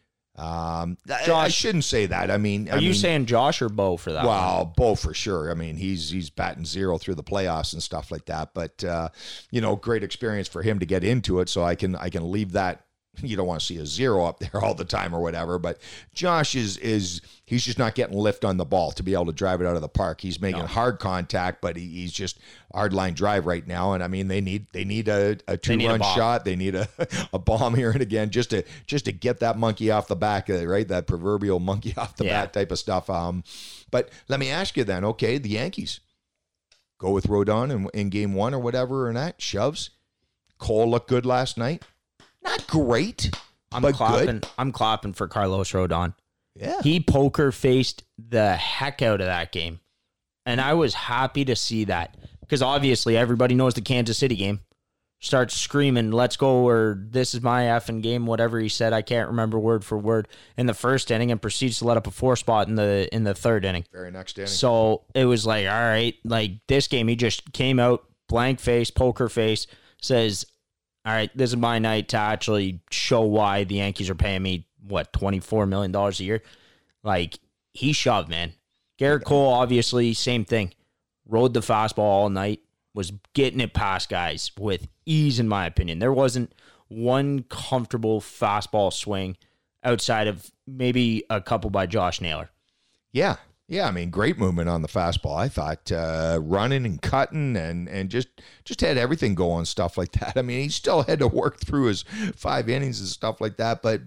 I shouldn't say that. I mean, are you saying Josh or Bo for that? Well, Bo for sure. I mean, he's batting 0 through the playoffs and stuff like that. But great experience for him to get into it. So I can leave that. You don't want to see a 0 up there all the time or whatever, but Josh he's just not getting lift on the ball to be able to drive it out of the park. He's making hard contact, but he's just hard line drive right now. And I mean, they need a 2-run shot. They need a bomb here and again just to get that monkey off the back, right? That proverbial monkey off the bat type of stuff. But let me ask you then, okay, the Yankees go with Rodon in game 1 or whatever, and that shoves. Cole looked good last night. Not great, but good. I'm clapping for Carlos Rodon. Yeah. He poker faced the heck out of that game. And I was happy to see that. Because obviously everybody knows the Kansas City game. Starts screaming, let's go, or this is my effing game, whatever he said. I can't remember word for word in the first inning, and proceeds to let up a 4 spot in the third inning. Very next inning. So it was like, all right, like this game, he just came out, blank face, poker face, says, all right, this is my night to actually show why the Yankees are paying me, $24 million a year? Like, he shoved, man. Garrett Cole, obviously, same thing. Rode the fastball all night, was getting it past guys with ease, in my opinion. There wasn't one comfortable fastball swing outside of maybe a couple by Josh Naylor. Yeah. Yeah, I mean, great movement on the fastball. I thought running and cutting and just had everything going, stuff like that. I mean, he still had to work through his 5 innings and stuff like that. But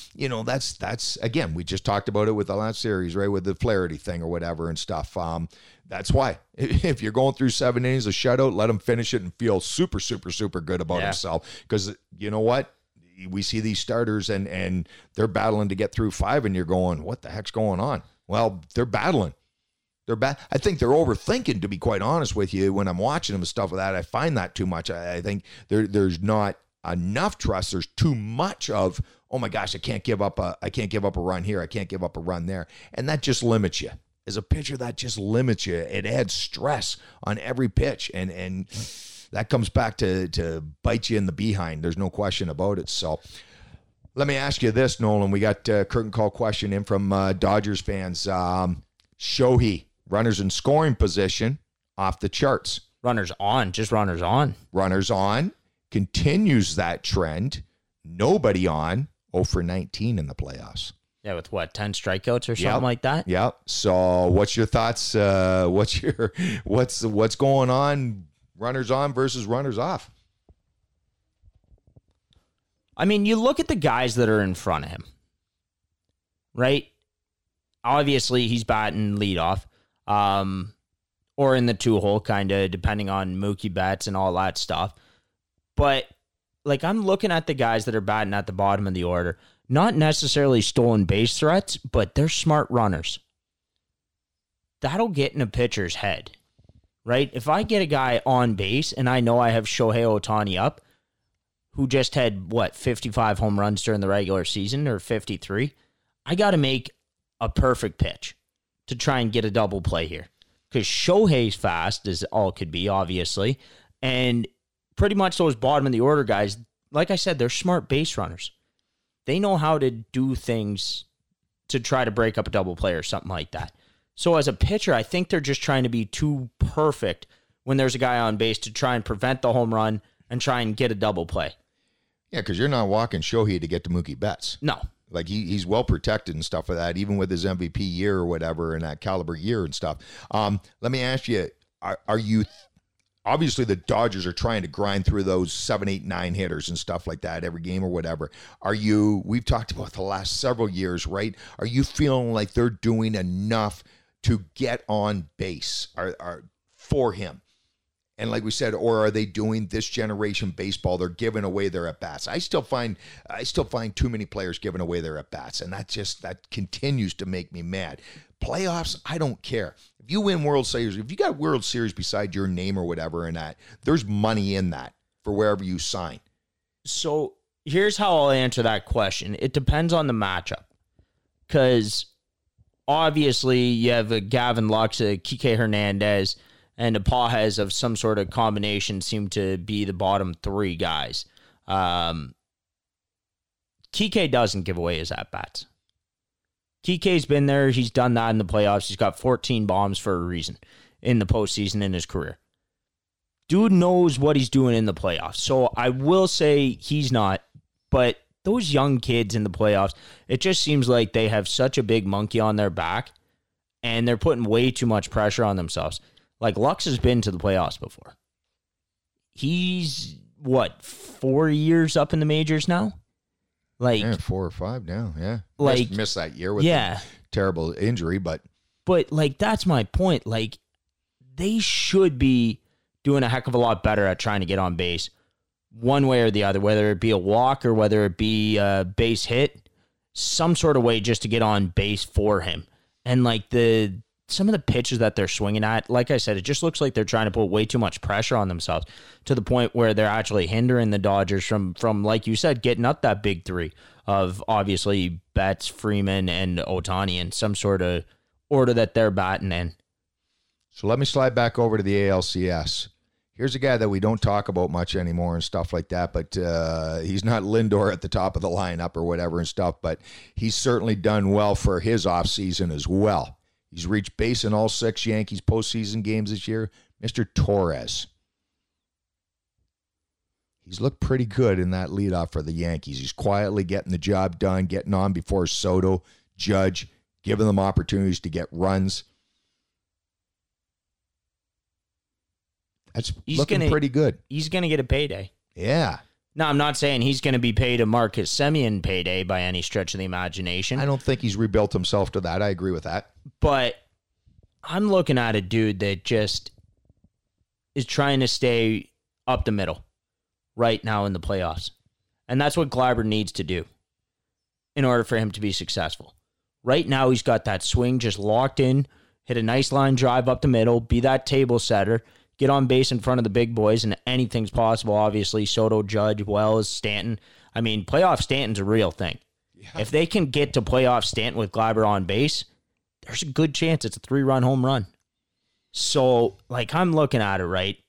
that's again, we just talked about it with the last series, right, with the Flaherty thing or whatever and stuff. That's why if you're going through 7 innings of shutout, let him finish it and feel super, super, super good about himself. Because you know what? We see these starters and they're battling to get through 5, and you're going, what the heck's going on? Well, they're battling. I think they're overthinking, to be quite honest with you. When I'm watching them and stuff like that, I find that too much. I think there's not enough trust. There's too much of, oh my gosh, I can't give up a run here. I can't give up a run there. And that just limits you. As a pitcher, that just limits you. It adds stress on every pitch. And that comes back to bite you in the behind. There's no question about it. So let me ask you this, Nolan. We got a curtain call question in from Dodgers fans. Shohei, runners in scoring position, off the charts. Runners on, just runners on. Runners on, continues that trend. Nobody on, 0 for 19 in the playoffs. Yeah, with 10 strikeouts or something like that? Yep. So what's your thoughts? What's going on, runners on versus runners off? I mean, you look at the guys that are in front of him, right? Obviously, he's batting leadoff, or in the 2-hole, kind of, depending on Mookie Betts and all that stuff. But, like, I'm looking at the guys that are batting at the bottom of the order. Not necessarily stolen base threats, but they're smart runners. That'll get in a pitcher's head, right? If I get a guy on base and I know I have Shohei Ohtani up, who just had, 55 home runs during the regular season, or 53, I got to make a perfect pitch to try and get a double play here. Because Shohei's fast, as all could be, obviously, and pretty much those bottom of the order guys, like I said, they're smart base runners. They know how to do things to try to break up a double play or something like that. So as a pitcher, I think they're just trying to be too perfect when there's a guy on base to try and prevent the home run and try and get a double play. Yeah, because you're not walking Shohei to get to Mookie Betts. No. Like, he's well protected and stuff for that, even with his MVP year or whatever and that caliber year and stuff. Let me ask you, are you... Obviously, the Dodgers are trying to grind through those 7, 8, 9 hitters and stuff like that every game or whatever. We've talked about the last several years, right? Are you feeling like they're doing enough to get on base for him? And like we said, or are they doing this generation baseball? They're giving away their at-bats. I still find too many players giving away their at-bats, and that continues to make me mad. Playoffs, I don't care. If you win World Series, if you got World Series beside your name or whatever and that, there's money in that for wherever you sign. So here's how I'll answer that question. It depends on the matchup. Because obviously you have a Gavin Lux, a Kike Hernandez, and a Pages of some sort of combination seem to be the bottom three guys. Kike doesn't give away his at-bats. Kike's been there. He's done that in the playoffs. He's got 14 bombs for a reason in the postseason in his career. Dude knows what he's doing in the playoffs. So I will say he's not. But those young kids in the playoffs, it just seems like they have such a big monkey on their back, and they're putting way too much pressure on themselves. Like, Lux has been to the playoffs before. He's, 4 years up in the majors now? Like 4 or 5 now, yeah. Like missed that year with a terrible injury, but like, that's my point. Like, they should be doing a heck of a lot better at trying to get on base, one way or the other, whether it be a walk or whether it be a base hit, some sort of way just to get on base for him. And like some of the pitches that they're swinging at, like I said, it just looks like they're trying to put way too much pressure on themselves to the point where they're actually hindering the Dodgers from like you said, getting up that big three of obviously Betts, Freeman, and Ohtani in some sort of order that they're batting in. So let me slide back over to the ALCS. Here's a guy that we don't talk about much anymore and stuff like that, but he's not Lindor at the top of the lineup or whatever and stuff, but he's certainly done well for his offseason as well. He's reached base in all 6 Yankees postseason games this year. Mr. Torres. He's looked pretty good in that leadoff for the Yankees. He's quietly getting the job done, getting on before Soto, Judge, giving them opportunities to get runs. That's looking pretty good. He's going to get a payday. Yeah. Now, I'm not saying he's going to be paid a Marcus Semien payday by any stretch of the imagination. I don't think he's rebuilt himself to that. I agree with that. But I'm looking at a dude that just is trying to stay up the middle right now in the playoffs. And that's what Gleyber needs to do in order for him to be successful. Right now, he's got that swing just locked in, hit a nice line drive up the middle, be that table setter, get on base in front of the big boys, and anything's possible, obviously. Soto, Judge, Wells, Stanton. I mean, playoff Stanton's a real thing. Yeah. If they can get to playoff Stanton with Gleyber on base, there's a good chance it's a 3-run home run. So, like, I'm looking at it, right?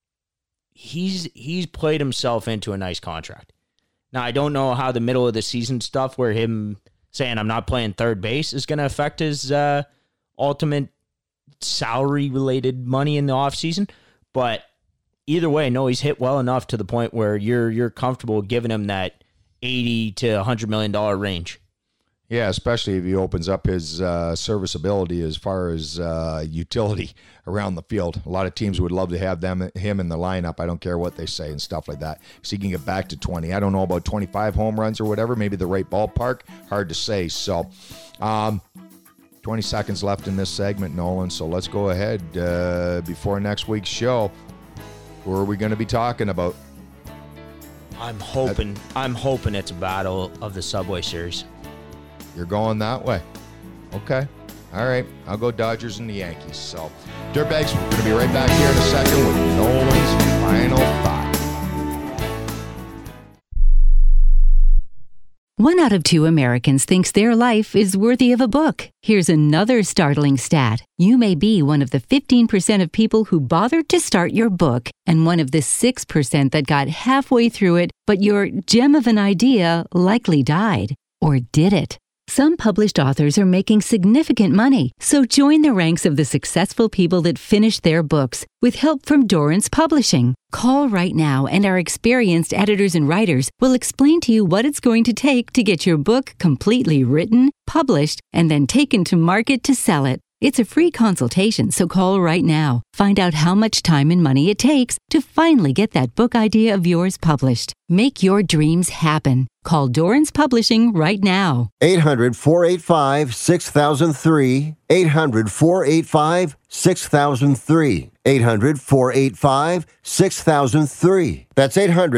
He's played himself into a nice contract. Now, I don't know how the middle of the season stuff where him saying I'm not playing third base is going to affect his ultimate salary-related money in the offseason. But either way, no, he's hit well enough to the point where you're comfortable giving him that $80 to $100 million range. Yeah, especially if he opens up his serviceability as far as utility around the field. A lot of teams would love to have him in the lineup. I don't care what they say and stuff like that. So he can get back to 20. I don't know about 25 home runs or whatever, maybe the right ballpark. Hard to say. So 20 seconds left in this segment, Nolan. So let's go ahead before next week's show. Who are we going to be talking about? I'm hoping it's a battle of the Subway Series. You're going that way. Okay. All right. I'll go Dodgers and the Yankees. So, Dirtbags, we're going to be right back here in a second with Nolan's final thought. 1 out of 2 Americans thinks their life is worthy of a book. Here's another startling stat. You may be one of the 15% of people who bothered to start your book and one of the 6% that got halfway through it, but your gem of an idea likely died. Or did it? Some published authors are making significant money, so join the ranks of the successful people that finish their books with help from Dorrance Publishing. Call right now and our experienced editors and writers will explain to you what it's going to take to get your book completely written, published, and then taken to market to sell it. It's a free consultation, so call right now. Find out how much time and money it takes to finally get that book idea of yours published. Make your dreams happen. Call Dorrance Publishing right now. 800-485-6003. 800-485-6003. 800-485-6003. That's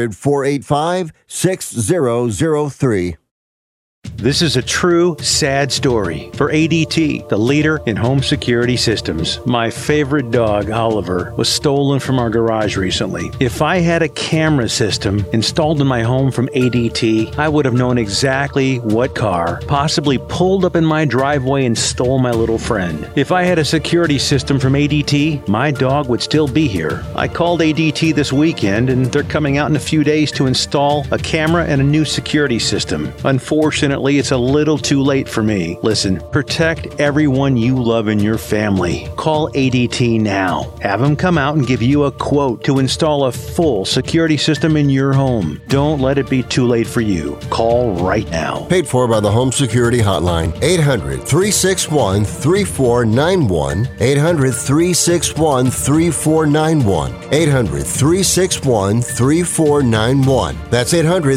800-485-6003. This is a true, sad story for ADT, the leader in home security systems. My favorite dog, Oliver, was stolen from our garage recently. If I had a camera system installed in my home from ADT, I would have known exactly what car possibly pulled up in my driveway and stole my little friend. If I had a security system from ADT, my dog would still be here. I called ADT this weekend, and they're coming out in a few days to install a camera and a new security system. Unfortunately, it's a little too late for me. Listen, protect everyone you love in your family. Call ADT now. Have them come out and give you a quote to install a full security system in your home. Don't let it be too late for you. Call right now. Paid for by the Home Security Hotline. 800-361-3491. 800-361-3491. 800-361-3491. That's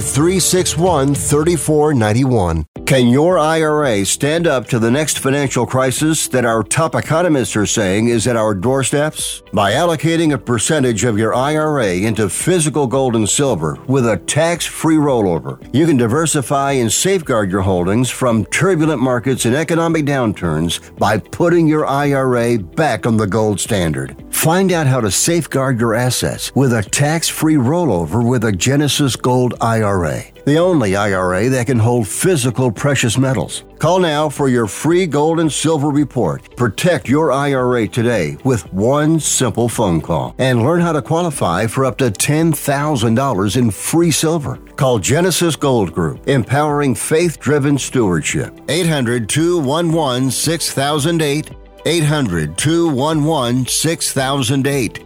800-361-3491. Can your IRA stand up to the next financial crisis that our top economists are saying is at our doorsteps? By allocating a percentage of your IRA into physical gold and silver with a tax-free rollover, you can diversify and safeguard your holdings from turbulent markets and economic downturns by putting your IRA back on the gold standard. Find out how to safeguard your assets with a tax-free rollover with a Genesis Gold IRA, the only IRA that can hold physical precious metals. Call now for your free gold and silver report. Protect your IRA today with one simple phone call and learn how to qualify for up to $10,000 in free silver. Call Genesis Gold Group, empowering faith-driven stewardship. 800-211-6008. 800-211-6008.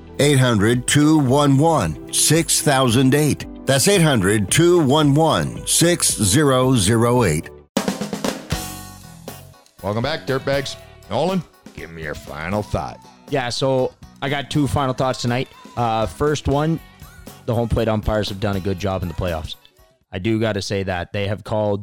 800-211-6008. That's 800-211-6008. Welcome back, Dirtbags. Nolan, give me your final thought. Yeah, so I got two final thoughts tonight. First one, the home plate umpires have done a good job in the playoffs. I do got to say that. They have called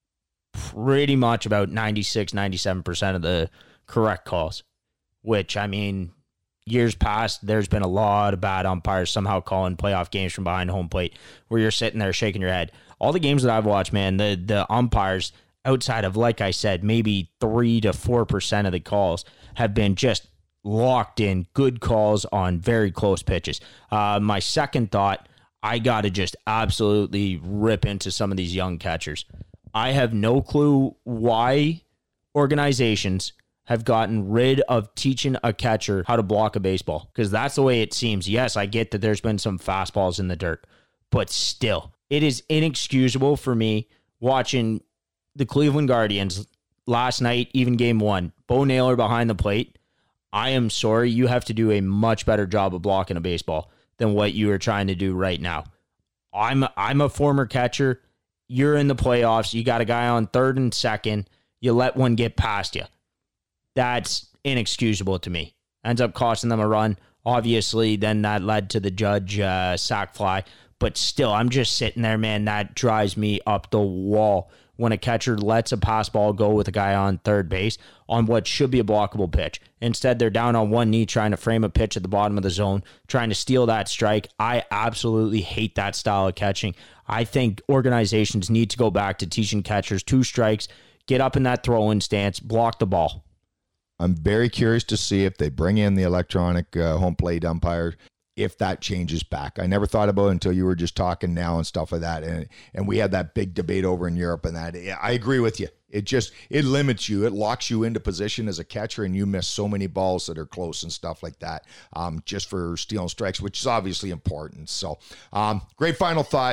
pretty much about 96, 97% of the correct calls, which, I mean, years past, there's been a lot of bad umpires somehow calling playoff games from behind home plate where you're sitting there shaking your head. All the games that I've watched, man, the umpires, outside of, like I said, maybe 3 to 4% of the calls have been just locked in good calls on very close pitches. My second thought, I got to just absolutely rip into some of these young catchers. I have no clue why organizations have gotten rid of teaching a catcher how to block a baseball, because that's the way it seems. Yes, I get that there's been some fastballs in the dirt, but still, it is inexcusable for me watching the Cleveland Guardians last night, even game one, Bo Naylor behind the plate. I am sorry, you have to do a much better job of blocking a baseball than what you are trying to do right now. I'm a former catcher. You're in the playoffs. You got a guy on third and second. You let one get past you. That's inexcusable to me. Ends up costing them a run. Obviously, then that led to the Judge sac fly. But still, I'm just sitting there, man. That drives me up the wall when a catcher lets a pass ball go with a guy on third base on what should be a blockable pitch. Instead, they're down on one knee trying to frame a pitch at the bottom of the zone, trying to steal that strike. I absolutely hate that style of catching. I think organizations need to go back to teaching catchers 2 strikes, get up in that throw-in stance, block the ball. I'm very curious to see if they bring in the electronic home plate umpire, if that changes back. I never thought about it until you were just talking now and stuff like that. And we had that big debate over in Europe and that. I agree with you. It limits you. It locks you into position as a catcher, and you miss so many balls that are close and stuff like that, just for stealing strikes, which is obviously important. So great final thought.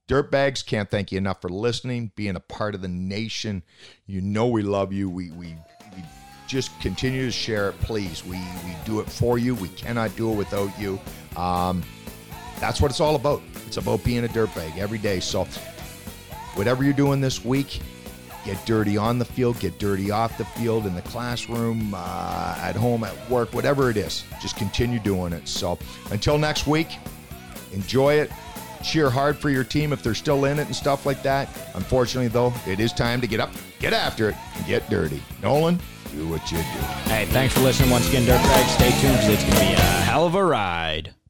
Dirtbags, can't thank you enough for listening, being a part of the nation. You know we love you. We just continue to share it, please. We do it for you. We cannot do it without you. That's what it's all about. It's about being a dirtbag every day. So whatever you're doing this week, get dirty on the field, get dirty off the field, in the classroom, at home, at work, whatever it is. Just continue doing it. So until next week, enjoy it. Cheer hard for your team if they're still in it and stuff like that. Unfortunately, though, it is time to get up, get after it, and get dirty. Nolan, do what you do. Hey, thanks for listening once again, Dirtbags. Stay tuned because it's going to be a hell of a ride.